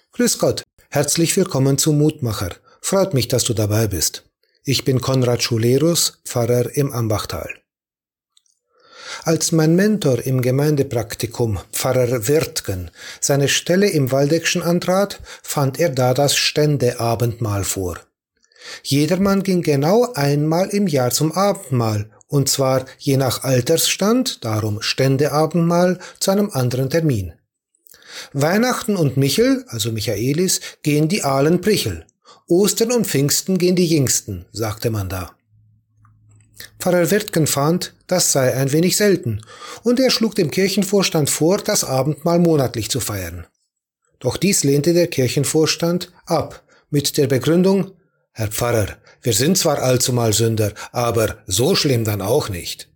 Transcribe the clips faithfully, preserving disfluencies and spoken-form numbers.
Grüß Gott, herzlich willkommen zum Mutmacher. Freut mich, dass du dabei bist. Ich bin Konrad Schulerus, Pfarrer im Ambachtal. Als mein Mentor im Gemeindepraktikum, Pfarrer Wirtgen, seine Stelle im Waldeckschen antrat, fand er da das Ständeabendmahl vor. Jedermann ging genau einmal im Jahr zum Abendmahl, und zwar je nach Altersstand, darum Ständeabendmahl, zu einem anderen Termin. Weihnachten und Michel, also Michaelis, gehen die Ahlenprichel. Ostern und Pfingsten gehen die Jüngsten, sagte man da. Pfarrer Wirtgen fand, das sei ein wenig selten, und er schlug dem Kirchenvorstand vor, das Abendmahl monatlich zu feiern. Doch dies lehnte der Kirchenvorstand ab, mit der Begründung: Herr Pfarrer, wir sind zwar allzumal Sünder, aber so schlimm dann auch nicht.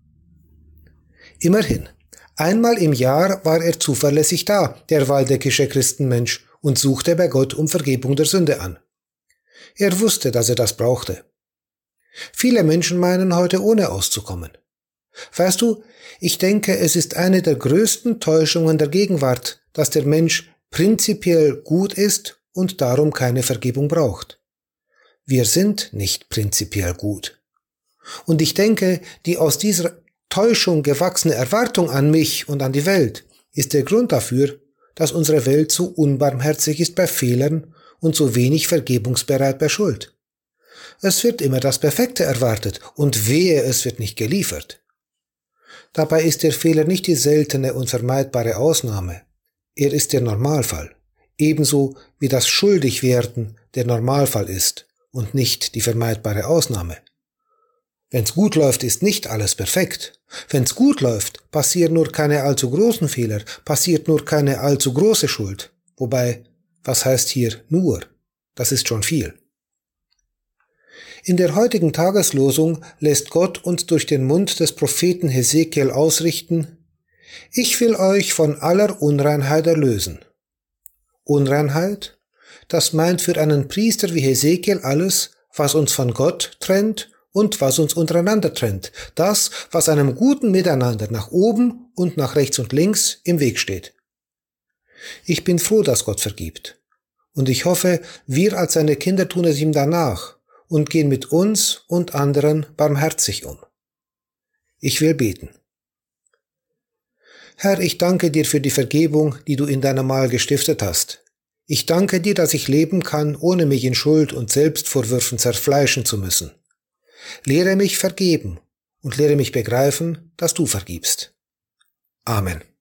Immerhin, einmal im Jahr war er zuverlässig da, der waldeckische Christenmensch, und suchte bei Gott um Vergebung der Sünde an. Er wusste, dass er das brauchte. Viele Menschen meinen heute ohne auszukommen. Weißt du, ich denke, es ist eine der größten Täuschungen der Gegenwart, dass der Mensch prinzipiell gut ist und darum keine Vergebung braucht. Wir sind nicht prinzipiell gut. Und ich denke, die aus dieser Täuschung gewachsene Erwartung an mich und an die Welt ist der Grund dafür, dass unsere Welt so unbarmherzig ist bei Fehlern und so wenig vergebungsbereit bei Schuld. Es wird immer das Perfekte erwartet und wehe, es wird nicht geliefert. Dabei ist der Fehler nicht die seltene und vermeidbare Ausnahme. Er ist der Normalfall, ebenso wie das Schuldigwerden der Normalfall ist und nicht die vermeidbare Ausnahme. Wenn's gut läuft, ist nicht alles perfekt. Wenn's gut läuft, passieren nur keine allzu großen Fehler, passiert nur keine allzu große Schuld. Wobei, was heißt hier nur? Das ist schon viel. In der heutigen Tageslosung lässt Gott uns durch den Mund des Propheten Hesekiel ausrichten: Ich will euch von aller Unreinheit erlösen. Unreinheit? Das meint für einen Priester wie Hesekiel alles, was uns von Gott trennt und was uns untereinander trennt. Das, was einem guten Miteinander nach oben und nach rechts und links im Weg steht. Ich bin froh, dass Gott vergibt. Und ich hoffe, wir als seine Kinder tun es ihm danach und gehen mit uns und anderen barmherzig um. Ich will beten. Herr, ich danke dir für die Vergebung, die du in deinem Mahl gestiftet hast. Ich danke dir, dass ich leben kann, ohne mich in Schuld und Selbstvorwürfen zerfleischen zu müssen. Lehre mich vergeben und lehre mich begreifen, dass du vergibst. Amen.